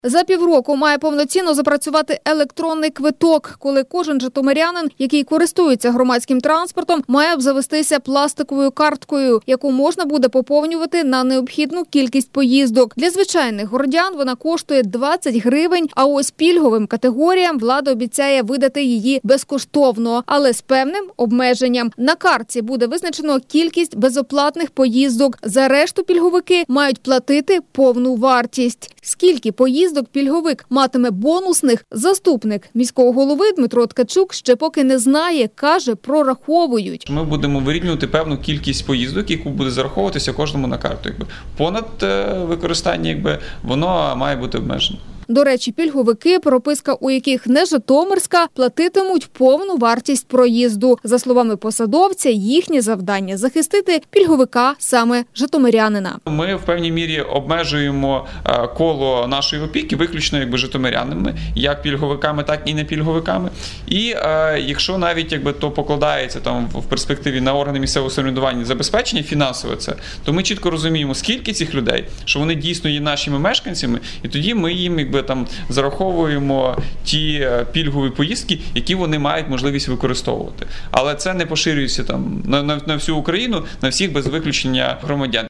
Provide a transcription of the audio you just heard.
За півроку має повноцінно запрацювати електронний квиток, коли кожен житомирянин, який користується громадським транспортом, має обзавестися пластиковою карткою, яку можна буде поповнювати на необхідну кількість поїздок. Для звичайних городян вона коштує 20 гривень, а ось пільговим категоріям влада обіцяє видати її безкоштовно, але з певним обмеженням. На картці буде визначено кількість безоплатних поїздок. За решту пільговики мають платити повну вартість. Скільки поїздок пільговик матиме бонусних, заступник міського голови Дмитро Ткачук ще поки не знає, каже, прораховують. Ми будемо вирівнювати певну кількість поїздок, яку буде зараховуватися кожному на карту. Понад використання, воно має бути обмежено. До речі, пільговики, прописка у яких не житомирська, платитимуть повну вартість проїзду. За словами посадовця, їхнє завдання – захистити пільговика саме житомирянина. Ми в певній мірі обмежуємо коло нашої опіки виключно житомирянами, як пільговиками, так і не пільговиками. І якщо навіть то покладається там в перспективі на органи місцевого самоврядування забезпечення фінансове це, то ми чітко розуміємо, скільки цих людей, що вони дійсно є нашими мешканцями, і тоді ми їм зараховуємо ті пільгові поїздки, які вони мають можливість використовувати. Але це не поширюється на всю Україну, на всіх без виключення громадян.